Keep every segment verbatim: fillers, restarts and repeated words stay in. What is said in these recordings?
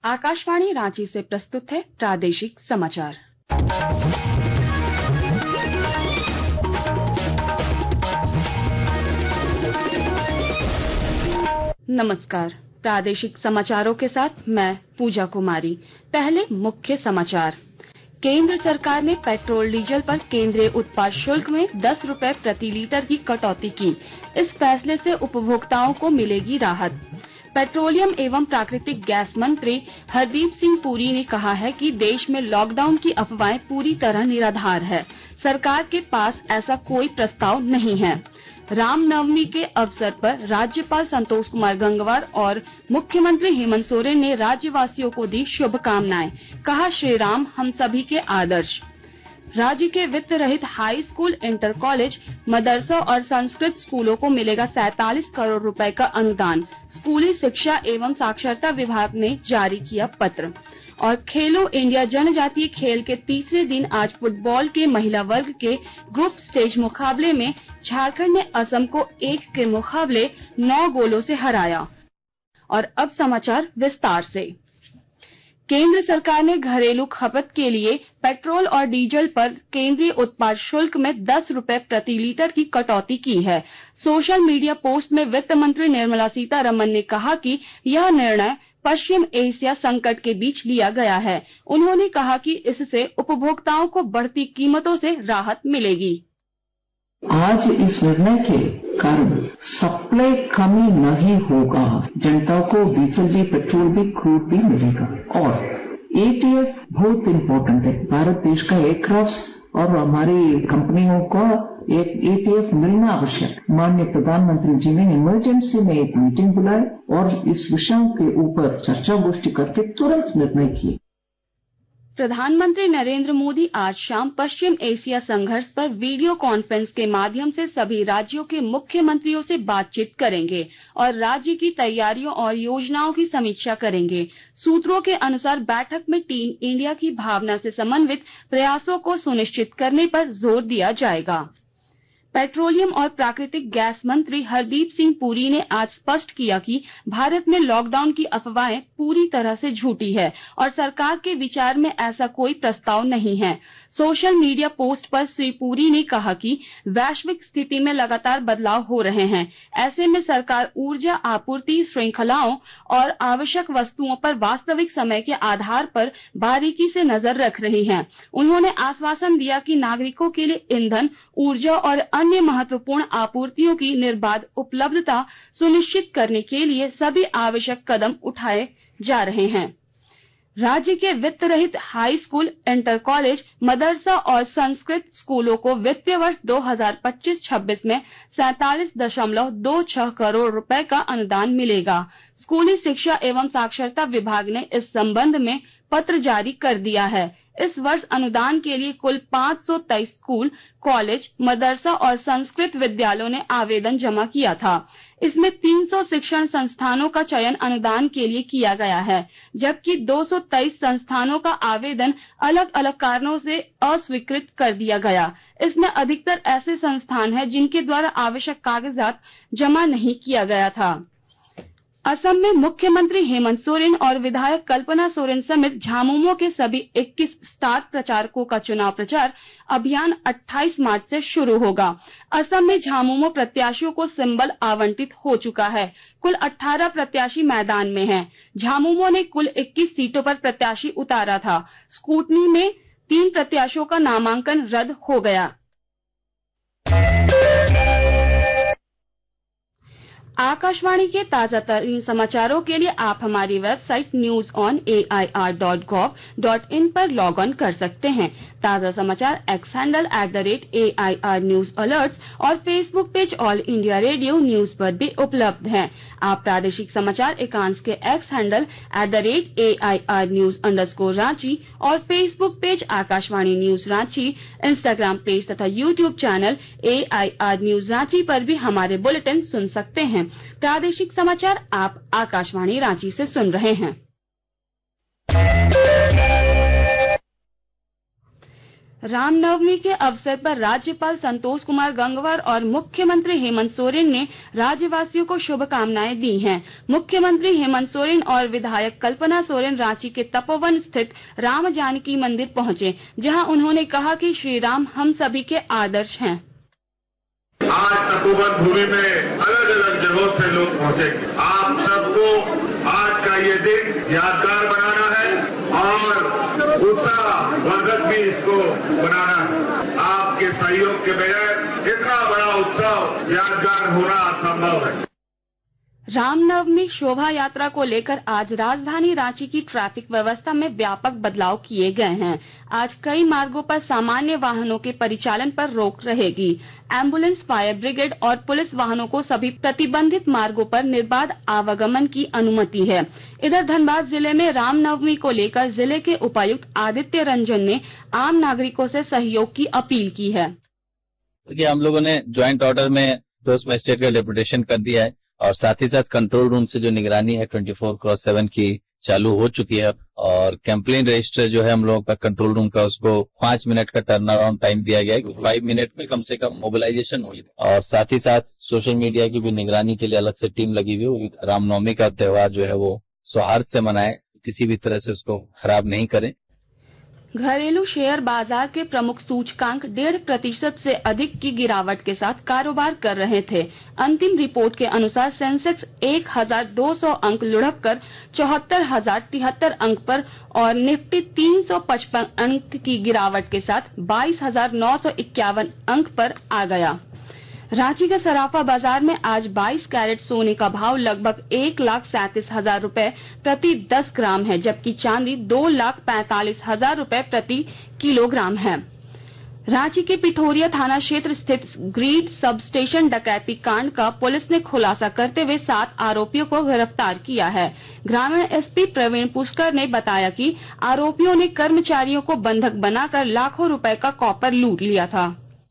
आकाशवाणी रांची से प्रस्तुत है प्रादेशिक समाचार। नमस्कार, प्रादेशिक समाचारों के साथ मैं पूजा कुमारी। पहले मुख्य समाचार। केंद्र सरकार ने पेट्रोल डीजल पर केंद्रीय उत्पाद शुल्क में दस रुपए प्रति लीटर की कटौती की। इस फैसले से उपभोक्ताओं को मिलेगी राहत। पेट्रोलियम एवं प्राकृतिक गैस मंत्री हरदीप सिंह पुरी ने कहा है कि देश में लॉकडाउन की अफवाहें पूरी तरह निराधार है। सरकार के पास ऐसा कोई प्रस्ताव नहीं है। रामनवमी के अवसर पर राज्यपाल संतोष कुमार गंगवार और मुख्यमंत्री हेमंत सोरेन ने राज्यवासियों को दी शुभकामनाएं। कहा, श्री राम हम सभी के आदर्श। राज्य के वित्त रहित हाई स्कूल, इंटर कॉलेज, मदरसा और संस्कृत स्कूलों को मिलेगा सैंतालीस करोड़ रुपए का अनुदान। स्कूली शिक्षा एवं साक्षरता विभाग ने जारी किया पत्र। और खेलो इंडिया जनजातीय खेल के तीसरे दिन आज फुटबॉल के महिला वर्ग के ग्रुप स्टेज मुकाबले में झारखंड ने असम को एक के मुकाबले नौ गोलों से हराया। और अब समाचार विस्तार से। केंद्र सरकार ने घरेलू खपत के लिए पेट्रोल और डीजल पर केंद्रीय उत्पाद शुल्क में दस रुपए प्रति लीटर की कटौती की है। सोशल मीडिया पोस्ट में वित्त मंत्री निर्मला सीतारमण ने कहा कि यह निर्णय पश्चिम एशिया संकट के बीच लिया गया है। उन्होंने कहा कि इससे उपभोक्ताओं को बढ़ती कीमतों से राहत मिलेगी। आज इस निर्णय के कारण सप्लाई कमी नहीं होगा। जनता को डीजल भी, पेट्रोल भी, क्रूड भी मिलेगा। और एटीएफ बहुत इम्पोर्टेंट है। भारत देश का एयरक्राफ्ट और हमारी कंपनियों का एक एटीएफ मिलना आवश्यक। माननीय प्रधानमंत्री जी ने इमरजेंसी में एक मीटिंग बुलाई और इस विषयों के ऊपर चर्चा गोष्ठी करके तुरंत निर्णय किए। प्रधानमंत्री नरेंद्र मोदी आज शाम पश्चिम एशिया संघर्ष पर वीडियो कॉन्फ्रेंस के माध्यम से सभी राज्यों के मुख्यमंत्रियों से बातचीत करेंगे और राज्य की तैयारियों और योजनाओं की समीक्षा करेंगे। सूत्रों के अनुसार बैठक में टीम इंडिया की भावना से समन्वित प्रयासों को सुनिश्चित करने पर जोर दिया जाएगा। पेट्रोलियम और प्राकृतिक गैस मंत्री हरदीप सिंह पुरी ने आज स्पष्ट किया कि भारत में लॉकडाउन की अफवाहें पूरी तरह से झूठी है और सरकार के विचार में ऐसा कोई प्रस्ताव नहीं है। सोशल मीडिया पोस्ट पर श्री पुरी ने कहा कि वैश्विक स्थिति में लगातार बदलाव हो रहे हैं। ऐसे में सरकार ऊर्जा आपूर्ति श्रृंखलाओं और आवश्यक वस्तुओं पर वास्तविक समय के आधार पर बारीकी से नजर रख रही है। उन्होंने आश्वासन दिया कि नागरिकों के लिए ईंधन, ऊर्जा और अन्य महत्वपूर्ण आपूर्तियों की निर्बाध उपलब्धता सुनिश्चित करने के लिए सभी आवश्यक कदम उठाए जा रहे हैं। राज्य के वित्त रहित हाई स्कूल, इंटर कॉलेज, मदरसा और संस्कृत स्कूलों को वित्तीय वर्ष दो हज़ार पच्चीस छब्बीस में सैंतालीस दशमलव दो छह करोड़ रुपए का अनुदान मिलेगा। स्कूली शिक्षा एवं साक्षरता विभाग ने इस संबंध में पत्र जारी कर दिया है। इस वर्ष अनुदान के लिए कुल पाँच सौ तेईस स्कूल, कॉलेज, मदरसा और संस्कृत विद्यालयों ने आवेदन जमा किया था। इसमें तीन सौ शिक्षण संस्थानों का चयन अनुदान के लिए किया गया है, जबकि दो सौ तेईस संस्थानों का आवेदन अलग अलग कारणों से अस्वीकृत कर दिया गया। इसमें अधिकतर ऐसे संस्थान हैं जिनके द्वारा आवश्यक कागजात जमा नहीं किया गया था। असम में मुख्यमंत्री हेमंत सोरेन और विधायक कल्पना सोरेन समेत झामुमो के सभी इक्कीस स्टार प्रचारकों का चुनाव प्रचार अभियान अट्ठाईस मार्च से शुरू होगा। असम में झामुमो प्रत्याशियों को सिंबल आवंटित हो चुका है। कुल अठारह प्रत्याशी मैदान में हैं। झामुमो ने कुल इक्कीस सीटों पर प्रत्याशी उतारा था। स्कूटनी में तीन प्रत्याशियों का नामांकन रद्द हो गया। आकाशवाणी के ताजा तरीन समाचारों के लिए आप हमारी website news on A I R dot gov dot in पर लॉग ऑन कर सकते हैं। ताजा समाचार X handle at the rate A I R news alerts और Facebook page All India Radio news पर भी उपलब्ध हैं। आप प्रादेशिक समाचार एकांश के X handle at the rate A I R news underscore Ranchi और Facebook page Akashvani news Ranchi, Instagram page तथा YouTube channel A I R news Ranchi पर भी हमारे बुलेटिन सुन सकते हैं। प्रादेशिक समाचार आप आकाशवाणी रांची से सुन रहे हैं। रामनवमी के अवसर पर राज्यपाल संतोष कुमार गंगवार और मुख्यमंत्री हेमंत सोरेन ने राज्यवासियों को शुभकामनाएं दी हैं। मुख्यमंत्री हेमंत सोरेन और विधायक कल्पना सोरेन रांची के तपोवन स्थित राम जानकी मंदिर पहुंचे, जहां उन्होंने कहा कि श्री राम हम सभी के आदर्श हैं। आज तपोवन भूमि में अलग अलग जगहों से लोग पहुंचेंगे। आप सबको आज का ये दिन यादगार बनाना है और उत्साह वर्धक भी इसको बनाना है। आपके सहयोग के बगैर इतना बड़ा उत्सव यादगार होना असंभव है। रामनवमी शोभा यात्रा को लेकर आज राजधानी रांची की ट्रैफिक व्यवस्था में व्यापक बदलाव किए गए हैं। आज कई मार्गों पर सामान्य वाहनों के परिचालन पर रोक रहेगी। एम्बुलेंस, फायर ब्रिगेड और पुलिस वाहनों को सभी प्रतिबंधित मार्गों पर निर्बाध आवागमन की अनुमति है। इधर धनबाद जिले में रामनवमी को लेकर जिले के उपायुक्त आदित्य रंजन ने आम नागरिकों से सहयोग की अपील की है। हम लोगों ने ज्वाइंट ऑर्डर में पोस्ट मजिस्ट्रेट का डेपुटेशन कर दिया है और साथ ही साथ कंट्रोल रूम से जो निगरानी है चौबीस क्रॉस सेवन की चालू हो चुकी है और कंप्लेन रजिस्टर जो है हम लोगों का कंट्रोल रूम का उसको पांच मिनट का टर्न अराउंड टाइम दिया गया है। फाइव मिनट में कम से कम मोबिलाइजेशन हुई और साथ ही साथ सोशल मीडिया की भी निगरानी के लिए अलग से टीम लगी हुई है। रामनवमी का त्योहार जो है वो सौहार्द से मनाए, किसी भी तरह से उसको खराब नहीं करें। घरेलू शेयर बाजार के प्रमुख सूचकांक डेढ़ प्रतिशत से अधिक की गिरावट के साथ कारोबार कर रहे थे। अंतिम रिपोर्ट के अनुसार सेंसेक्स एक हजार दो सौ अंक लुढ़क कर चौहत्तर हजार तिहत्तर अंक पर और निफ्टी तीन सौ पचपन अंक की गिरावट के साथ बाईस हजार नौ सौ इक्यावन अंक पर आ गया। रांची के सराफा बाजार में आज बाईस कैरेट सोने का भाव लगभग एक लाख सैंतीस हजार रूपये प्रति दस ग्राम है, जबकि चांदी दो लाख पैंतालीस हजार रूपये प्रति किलोग्राम है। रांची के पिठोरिया थाना क्षेत्र स्थित ग्रीड सब स्टेशन डकैती कांड का पुलिस ने खुलासा करते हुए सात आरोपियों को गिरफ्तार किया है। ग्रामीण एसपी प्रवीण पुष्कर ने बताया कि आरोपियों ने कर्मचारियों को बंधक बनाकर लाखों रुपए का कॉपर लूट लिया था।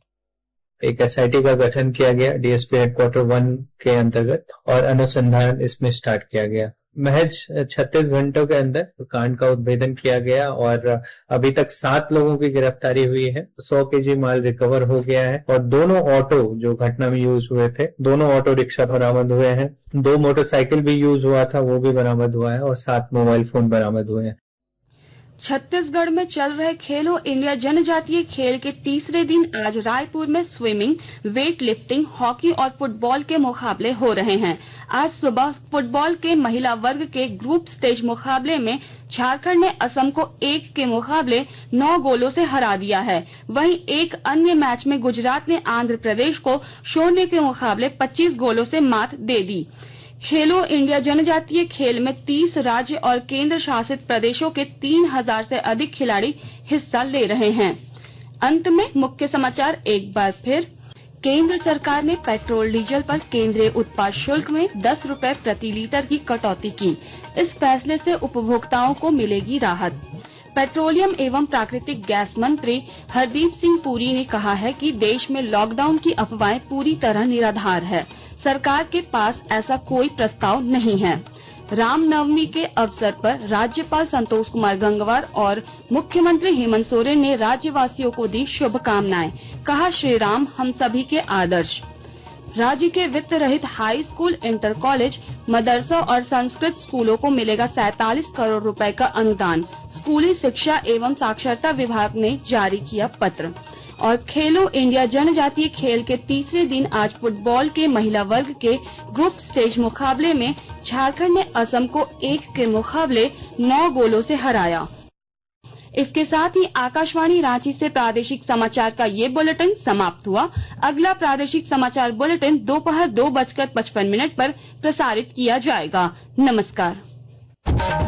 एक एसआईटी का गठन किया गया डीएसपी हेडक्वार्टर वन के अंतर्गत और अनुसंधान इसमें स्टार्ट किया गया। महज छत्तीस घंटों के अंदर कांड का उद्भेदन किया गया और अभी तक सात लोगों की गिरफ्तारी हुई है। सौ केजी माल रिकवर हो गया है और दोनों ऑटो जो घटना में यूज हुए थे, दोनों ऑटो रिक्शा बरामद हुए हैं। दो मोटरसाइकिल भी यूज हुआ था, वो भी बरामद हुआ है और सात मोबाइल फोन बरामद हुए हैं। छत्तीसगढ़ में चल रहे खेलो इंडिया जनजातीय खेल के तीसरे दिन आज रायपुर में स्विमिंग, वेट लिफ्टिंग, हॉकी और फुटबॉल के मुकाबले हो रहे हैं। आज सुबह फुटबॉल के महिला वर्ग के ग्रुप स्टेज मुकाबले में झारखंड ने असम को एक के मुकाबले नौ गोलों से हरा दिया है। वहीं एक अन्य मैच में गुजरात ने आंध्र प्रदेश को शून्य के मुकाबले पच्चीस गोलों से मात दे दी। खेलो इंडिया जनजातीय खेल में तीस राज्य और केंद्र शासित प्रदेशों के तीन हजार से अधिक खिलाड़ी हिस्सा ले रहे हैं। अंत में मुख्य समाचार एक बार फिर। केंद्र सरकार ने पेट्रोल डीजल पर केंद्रीय उत्पाद शुल्क में दस रुपए प्रति लीटर की कटौती की। इस फैसले से उपभोक्ताओं को मिलेगी राहत। पेट्रोलियम एवं प्राकृतिक गैस मंत्री हरदीप सिंह पुरी ने कहा है कि देश में लॉकडाउन की अफवाहें पूरी तरह निराधार है। सरकार के पास ऐसा कोई प्रस्ताव नहीं है। रामनवमी के अवसर पर राज्यपाल संतोष कुमार गंगवार और मुख्यमंत्री हेमंत सोरेन ने राज्यवासियों को दी शुभकामनाएं। कहा, श्री राम हम सभी के आदर्श। राज्य के वित्त रहित हाई स्कूल, इंटर कॉलेज, मदरसा और संस्कृत स्कूलों को मिलेगा सैंतालीस करोड़ रुपए का अनुदान। स्कूली शिक्षा एवं साक्षरता विभाग ने जारी किया पत्र। और खेलो इंडिया जनजातीय खेल के तीसरे दिन आज फुटबॉल के महिला वर्ग के ग्रुप स्टेज मुकाबले में झारखंड ने असम को एक के मुकाबले नौ गोलों से हराया। इसके साथ ही आकाशवाणी रांची से प्रादेशिक समाचार का ये बुलेटिन समाप्त हुआ। अगला प्रादेशिक समाचार बुलेटिन दोपहर दो बजकर पचपन मिनट पर प्रसारित किया जाएगा। नमस्कार।